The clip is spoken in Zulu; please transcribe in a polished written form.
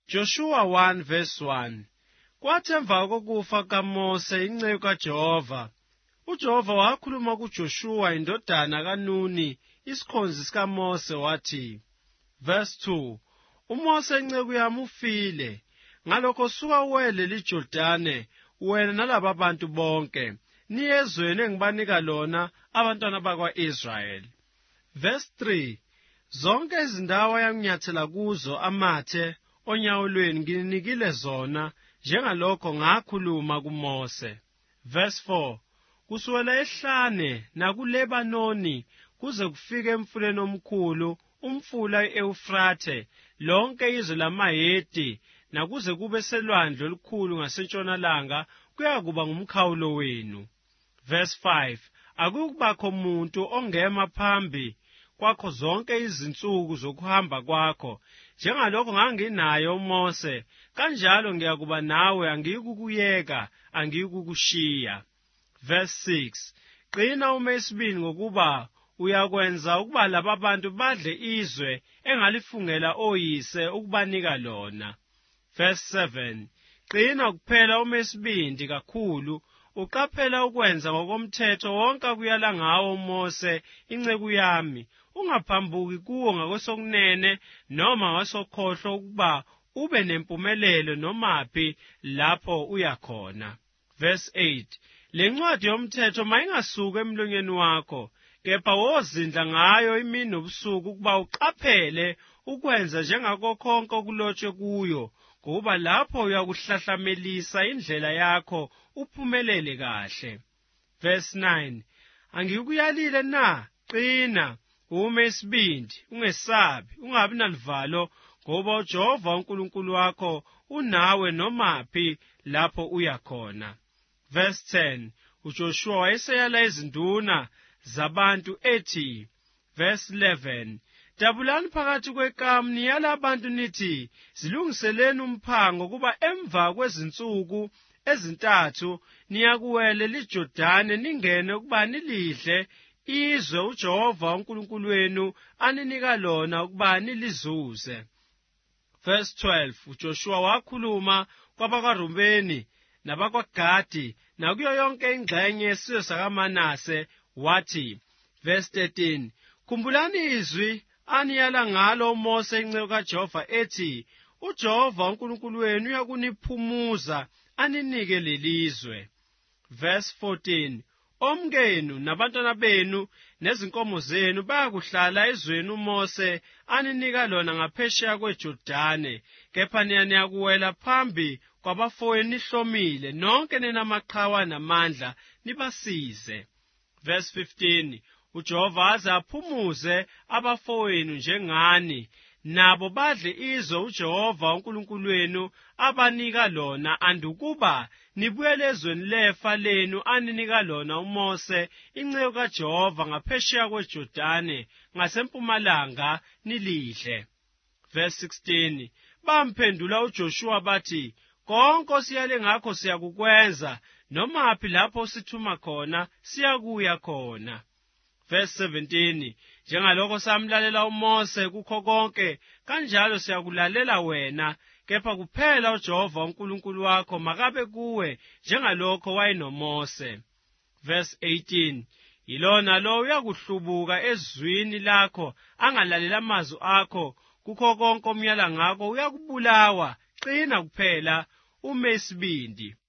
Joshua 1 verse 1. Kwathi emva kokufa kaMose inceku kaJehova, uJehova wakhuluma kuJoshua indodana kaNuni isikhonzi sikaMose wathi, verse 2, uMose inceku yami ufile, ngalokho suka uwele liJordane wena nalaba bantu bonke, niye ezweni engibanika lona abantwana bakwa-Israyeli. Verse 3, zonke izindawo ayanginyathela kuzo amathe onyawulweni ngininikile zona njengalokho ngakhuluma kuMose. Verse 4, kusukela ehlane nakuLebanoni kuze kufike emfuleni omkhulu, umfula i-Eufrate, lonke izwe lamaHeti, nakuze kube selwandle olukhulu ngasentshonalanga, kuyakuba ngumkhawulo wenu. Verse 5, akukubakho muntu ongema phambi kwakho zonke izinsuku zokuhamba kwakho, njengalokho nganginayo uMose, kanjalo ngiyakuba nawe, angiyikukuyeka, angiyikukushiya. Verse 6, qina ume isibindi ngokuba uyakwenza ukuba laba bantu badle izwe engalifungela oyise ukubanika lona. Verse 7, qina kuphela ume isibindi kakhulu, uqaphela ukwenza ngokomthetho wonke akuyala ngawo uMose inceku yami, ungaphambuki kuwo ngakwesokunene noma ngakwesokhohlo, ukuba ube nempumelelo nomaphi lapho uyakhona. Verse 8, le ncwadi yomthetho mayingasuki emlonyeni wakho, kepha wozindla ngayo imini nobusuku, ukuba uqaphele ukwenza njengakho konke okulotshwe kuyo, ngoba lapho uyakuhlahlamelisa indlela yakho uphumelele kahle. Verse 9, angikuyalile na? Qina, ume isibindi, ungesabi, ungabi naluvalo, ngoba uJehova uNkulunkulu wakho unawe nomaphi lapho uyakhona. Verse 10, uJoshua wayeseyala izinduna zabantu ethi, verse 11, dabulani phakathi kwekamu niyala abantu nithi, zilungiseleni umphango kuba emva kwezinsuku ezintathu niyakuwele liJordane ningene ukuba nilidle izwe uJehova uNkulunkulu wenu aninika lona ukuba nilizuze. Verse 12, uJoshua wakhuluma kwabakwaRubeni nabakwaGadi nakuyo yonke ingxenye yesizwe sakaManase wathi, verse 13, khumbulani izwi aniyala ngalo uMose inceku kaJehova ethi, uJehova uNkulunkulu wenu uyakuniphumuza aninike lelizwe. Verse 14, omkenu nabantwana benu nezinkomo zenu bayakuhlala ezweni uMose aninika lona ngaphesheya kweJordane, kepha niyakuwela phambi kwabafowenu nihlomile, nonke ninamaqhawe namandla, nibasize. Verse 15, uJehova aze aphumuze abafowenu njengani, nabo badle izwe uJehova uNkulunkulu wenu abanika lona, andukuba nibuyele ezweni lefa lenu aninika lona uMose inceku kaJehova ngaphesheya kweJordane ngasempumalanga nilidle. Verse 16, bamphendula uJoshua bathi, konke osiyale ngakho siyakukwenza, nomaphi lapho sithuma khona siyakuya khona. Verse 17, njengalokho samlalela uMose kukho konke, kanjalo siyakulalela wena, kepha kuphela uJehova uNkulunkulu wakho makabe kuwe njengalokho wayenoMose. Verse 18, yilona lo uyakuhlubuka ezwini lakho angalalela amazwi akho, kukho konke omyala ngakho uyakubulawa, qina kuphela ume isibindi.